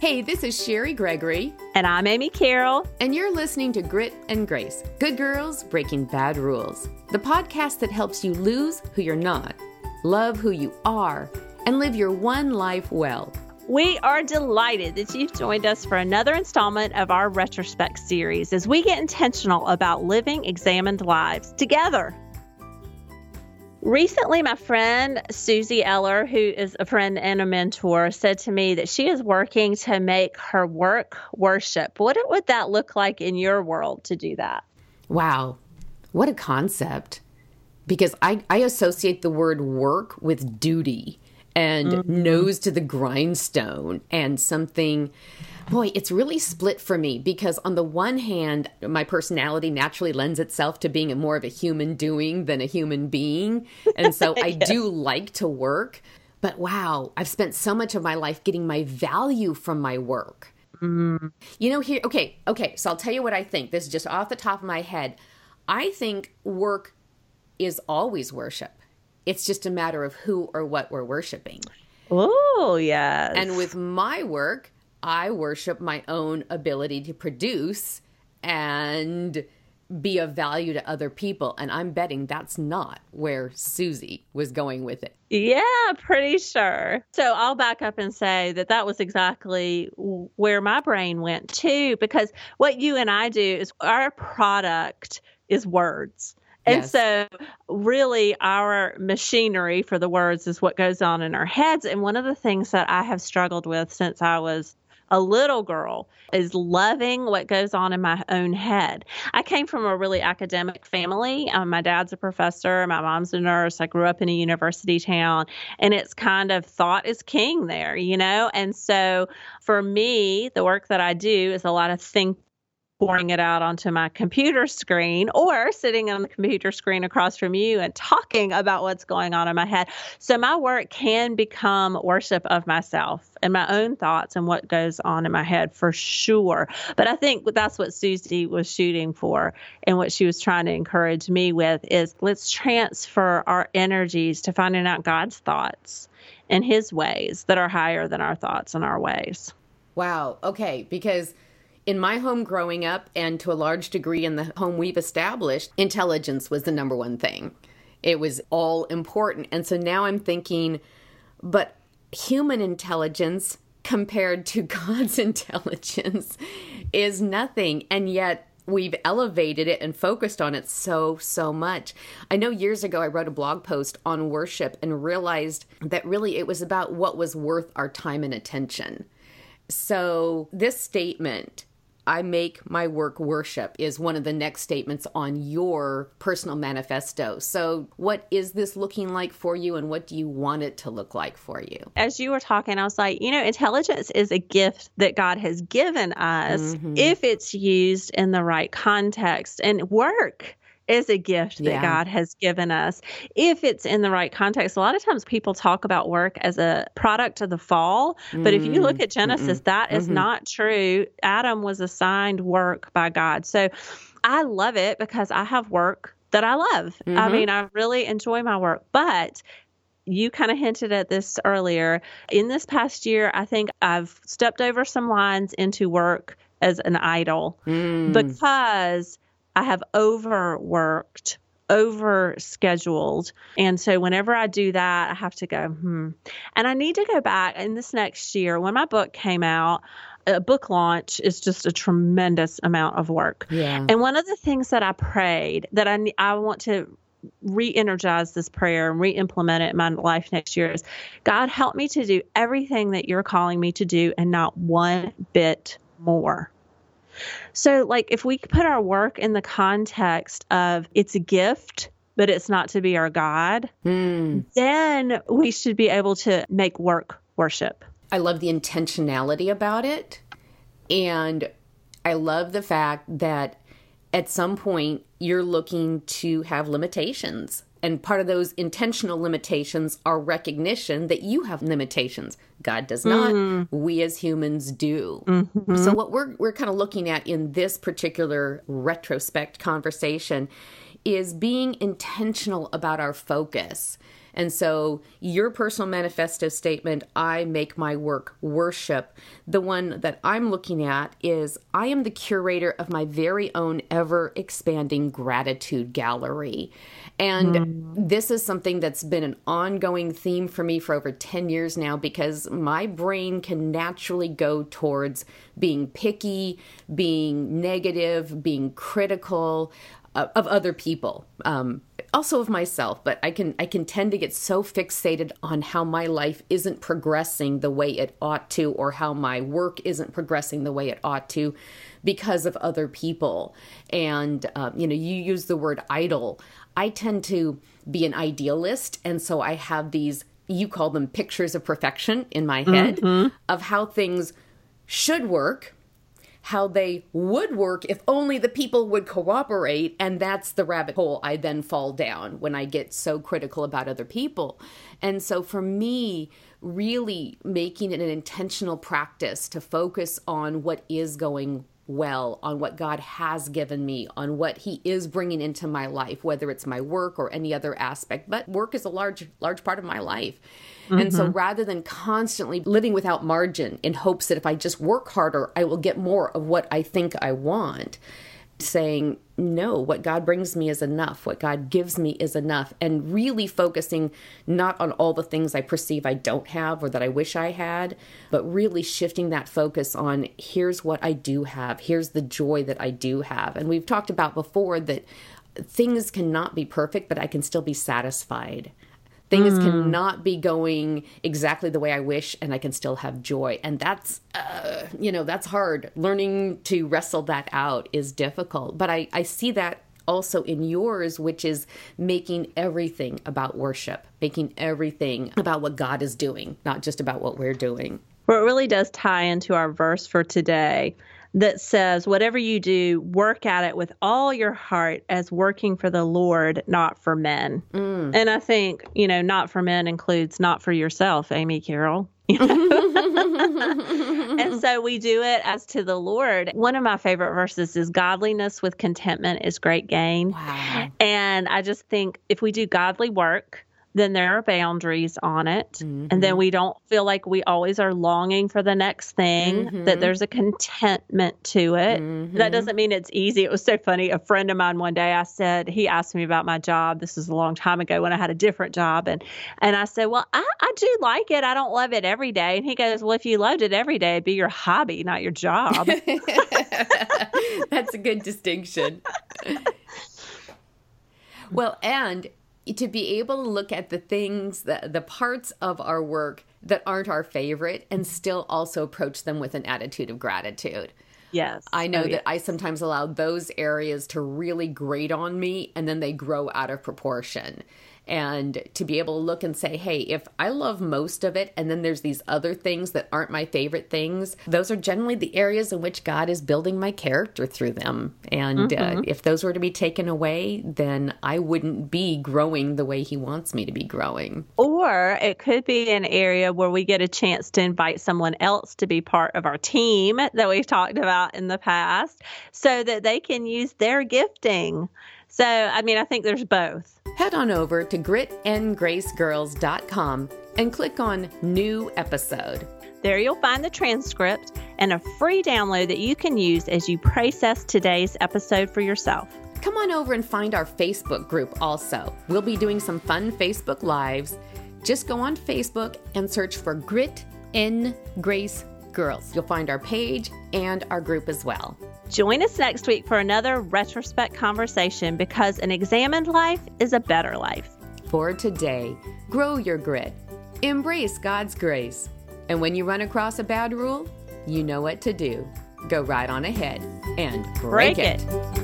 Hey, this is Sherry Gregory. And I'm Amy Carroll. And you're listening to Grit and Grace, Good Girls Breaking Bad Rules, the podcast that helps you lose who you're not, love who you are, and live your one life well. We are delighted that you've joined us for another installment of our Retrospect series as we get intentional about living examined lives together. Recently, my friend Susie Eller, who is a friend and a mentor, said to me that she is working to make her work worship. What would that look like in your world to do that? Wow, what a concept. Because I associate the word work with duty and nose to the grindstone and something. Boy, it's really split for me because on the one hand, my personality naturally lends itself to being more of a human doing than a human being. And so I do like to work. But wow, I've spent so much of my life getting my value from my work. You know, here, okay. So I'll tell you what I think. This is just off the top of my head. I think work is always worship. It's just a matter of who or what we're worshiping. Oh, yes. And with my work, I worship my own ability to produce and be of value to other people. And I'm betting that's not where Susie was going with it. Yeah, pretty sure. So I'll back up and say that was exactly where my brain went too, because what you and I do is our product is words. And so really our machinery for the words is what goes on in our heads. And one of the things that I have struggled with since I was a little girl is loving what goes on in my own head. I came from a really academic family. My dad's a professor. My mom's a nurse. I grew up in a university town, and it's kind of thought is king there, you know? And so for me, the work that I do is a lot of thinking, pouring it out onto my computer screen or sitting on the computer screen across from you and talking about what's going on in my head. So my work can become worship of myself and my own thoughts and what goes on in my head for sure. But I think that's what Susie was shooting for and what she was trying to encourage me with is let's transfer our energies to finding out God's thoughts and his ways that are higher than our thoughts and our ways. Wow. Okay. Because in my home growing up, and to a large degree in the home we've established, intelligence was the number one thing. It was all important. And so now I'm thinking, but human intelligence compared to God's intelligence is nothing. And yet we've elevated it and focused on it so much. I know years ago I wrote a blog post on worship and realized that really it was about what was worth our time and attention. So this statement, I make my work worship, is one of the next statements on your personal manifesto. So what is this looking like for you, and what do you want it to look like for you? As you were talking, I was like, you know, intelligence is a gift that God has given us if it's used in the right context. And work is a gift that God has given us if it's in the right context. A lot of times people talk about work as a product of the fall, but if you look at Genesis, that is not true. Adam was assigned work by God. So I love it because I have work that I love. I mean, I really enjoy my work, but you kind of hinted at this earlier. In this past year, I think I've stepped over some lines into work as an idol because I have overworked, overscheduled. And so whenever I do that, I have to go, And I need to go back in this next year. When my book came out, a book launch is just a tremendous amount of work. Yeah. And one of the things that I prayed that I want to re-energize this prayer and re-implement it in my life next year is, God, help me to do everything that you're calling me to do and not one bit more. So like if we put our work in the context of it's a gift, but it's not to be our God, then we should be able to make work worship. I love the intentionality about it. And I love the fact that at some point you're looking to have limitations. And part of those intentional limitations are recognition that you have limitations. God does not. We as humans do. So what we're kind of looking at in this particular retrospect conversation is being intentional about our focus. And so your personal manifesto statement, I make my work worship. The one that I'm looking at is I am the curator of my very own ever-expanding gratitude gallery. And this is something that's been an ongoing theme for me for over 10 years now, because my brain can naturally go towards being picky, being negative, being critical of other people, also of myself. But I can tend to get so fixated on how my life isn't progressing the way it ought to, or how my work isn't progressing the way it ought to because of other people. And, you use the word idol. I tend to be an idealist. And so I have these, you call them pictures of perfection in my head of how things should work, how they would work if only the people would cooperate. And that's the rabbit hole I then fall down when I get so critical about other people. And so for me, really making it an intentional practice to focus on what is going well, on what God has given me, on what He is bringing into my life, whether it's my work or any other aspect. But work is a large part of my life. And so rather than constantly living without margin in hopes that if I just work harder, I will get more of what I think I want, saying, no, what God brings me is enough. What God gives me is enough. And really focusing not on all the things I perceive I don't have or that I wish I had, but really shifting that focus on here's what I do have. Here's the joy that I do have. And we've talked about before that things cannot be perfect, but I can still be satisfied. Things cannot be going exactly the way I wish, and I can still have joy. And that's, that's hard. Learning to wrestle that out is difficult. But I see that also in yours, which is making everything about worship, making everything about what God is doing, not just about what we're doing. Well, it really does tie into our verse for today that says, whatever you do, work at it with all your heart as working for the Lord, not for men. And I think, not for men includes not for yourself, Amy Carroll. And so we do it as to the Lord. One of my favorite verses is godliness with contentment is great gain. Wow. And I just think if we do godly work, then there are boundaries on it. And then we don't feel like we always are longing for the next thing, that there's a contentment to it. That doesn't mean it's easy. It was so funny. A friend of mine one day, he asked me about my job. This was a long time ago when I had a different job. And I said, well, I do like it. I don't love it every day. And he goes, well, if you loved it every day, it'd be your hobby, not your job. That's a good distinction. Well, and to be able to look at the things, the parts of our work that aren't our favorite and still also approach them with an attitude of gratitude. Yes. I know that I sometimes allow those areas to really grate on me, and then they grow out of proportion. And to be able to look and say, hey, if I love most of it, and then there's these other things that aren't my favorite things, those are generally the areas in which God is building my character through them. And if those were to be taken away, then I wouldn't be growing the way He wants me to be growing. Or it could be an area where we get a chance to invite someone else to be part of our team that we've talked about in the past, so that they can use their gifting. So, I think there's both. Head on over to gritandgracegirls.com and click on New Episode. There you'll find the transcript and a free download that you can use as you process today's episode for yourself. Come on over and find our Facebook group also. We'll be doing some fun Facebook Lives. Just go on Facebook and search for Grit and Grace Girls. You'll find our page and our group as well. Join us next week for another retrospect conversation, because an examined life is a better life. For today, grow your grit. Embrace God's grace. And when you run across a bad rule, you know what to do. Go right on ahead and break it.